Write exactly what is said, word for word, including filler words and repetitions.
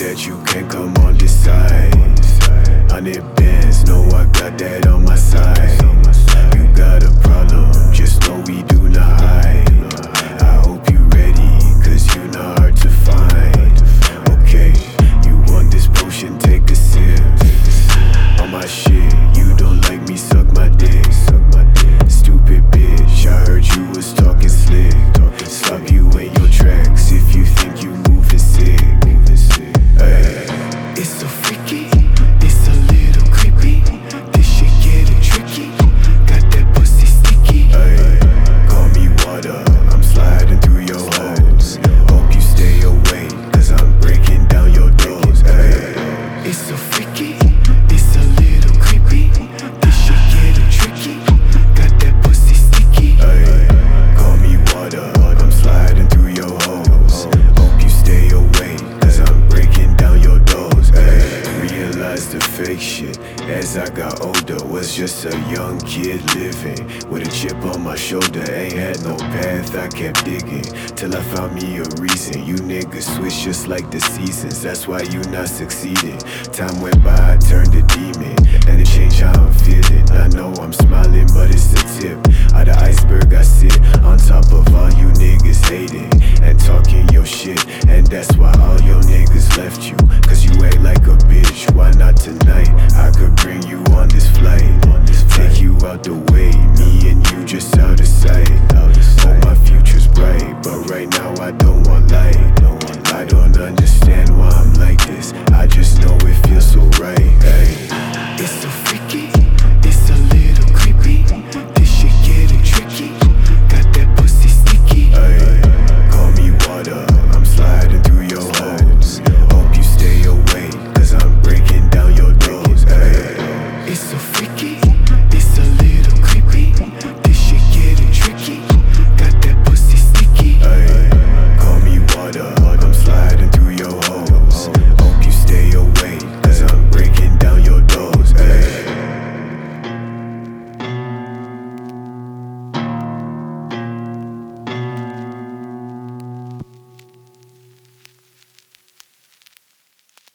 that you can come on this side. Hundred bands, know I got that on my side. You got a problem, just know we do not hide. I hope you ready, cause you not hard to find. Okay, you want this potion, take a sip. On my shit, you don't like me, suck my dick. Stupid bitch, I heard you was talking slick. Stop you in your tracks if you think you moving sick. Ay. It's so freaky, it's a little creepy. This shit getting tricky, got that pussy sticky. Ay. Call me water, I'm sliding through your holes. Hope you stay away, cause I'm breaking down your doors. Ay. It's so freaky, it's a little creepy. This shit getting tricky, got that pussy sticky. Ay. Call me water, I'm sliding through your holes. Hope you stay away, cause I'm breaking down your doors. Ay. Realized the fake shit as I got older was just a young kid living with a chip on my shoulder. Ain't had no path, I kept digging till I found me a reason. You niggas switch just like the seasons, that's why you not succeeding. Time went by, I turned a demon, and it changed how I'm feeling. I know I'm smiling, but it's the tip of the iceberg. I sit on top of all you niggas hating and talking your shit, and that's why all your niggas left you, cause you act like a bitch. Why not tonight? I could bring you on this flight, take you out the way, me and you just out of sight. Oh, my future's bright, but right now I don't want light. I don't understand why